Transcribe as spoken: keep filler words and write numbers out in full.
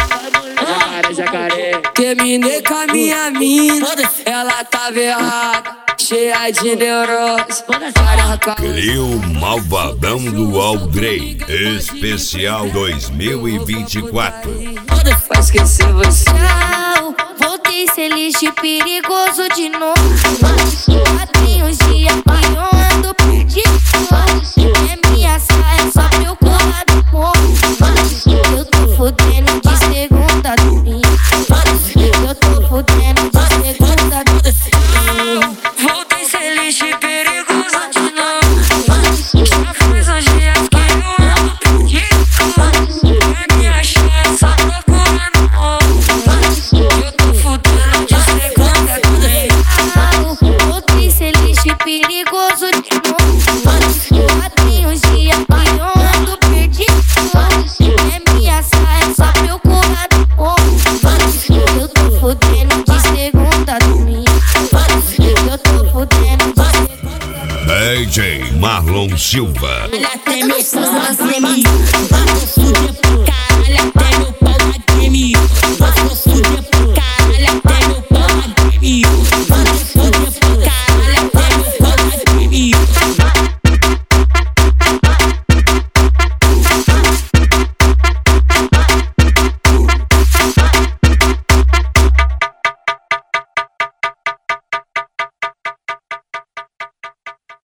Jacaré, jacaré. Terminei com a minha mina, ela tava errada, cheia de neurose. Crio Malvadão do Aldrey, especial dois mil e vinte e quatro. Vai esquecer você. Tchau, voltei ser lixo perigoso de novo. Já tem uns dias que eu ando perdido. É minha saia só pra eu colar do povo. Eu tô fudendo de segunda a domingo. Eu tô fudendo de segunda a domingo. Voltei ser lixo perigoso de novo. Já faz uns dias que eu ando perdido. É minha chance só procurando novo. Eu tô fudendo de segunda a domingo. Voltei ser lixo perigoso de novo. Já tem uns dias que eu ando perdido. É minha saia só pra eu colar do povo. Eu tô fudendo de segunda a domingo. Eu tô fudendo de segunda. D J Marlon Silva. Olha até meu pau na treme. Vou fuder pra caralho até meu pau na treme. Vou fuder pra